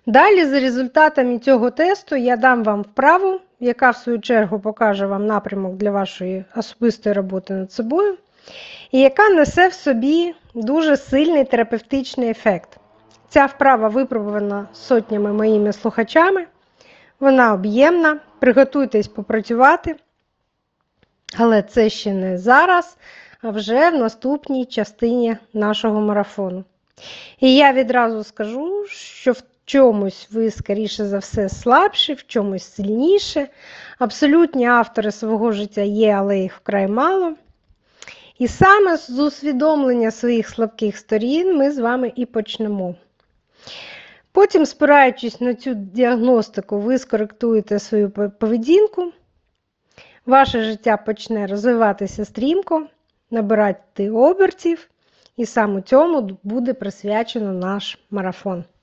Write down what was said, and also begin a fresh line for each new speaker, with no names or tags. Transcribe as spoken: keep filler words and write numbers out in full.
Далі, за результатами цього тесту, я дам вам вправу, яка в свою чергу покаже вам напрямок для вашої особистої роботи над собою, і яка несе в собі дуже сильний терапевтичний ефект. Ця вправа випробувана сотнями моїми слухачами, вона об'ємна, приготуйтесь попрацювати, але це ще не зараз, а вже в наступній частині нашого марафону. І я відразу скажу, що в чомусь ви, скоріше за все, слабші, в чомусь сильніше. Абсолютні автори свого життя є, але їх вкрай мало. І саме з усвідомлення своїх слабких сторін ми з вами і почнемо. Потім, спираючись на цю діагностику, ви скоректуєте свою поведінку, ваше життя почне розвиватися стрімко, набирати обертів, і саме цьому буде присвячено наш марафон.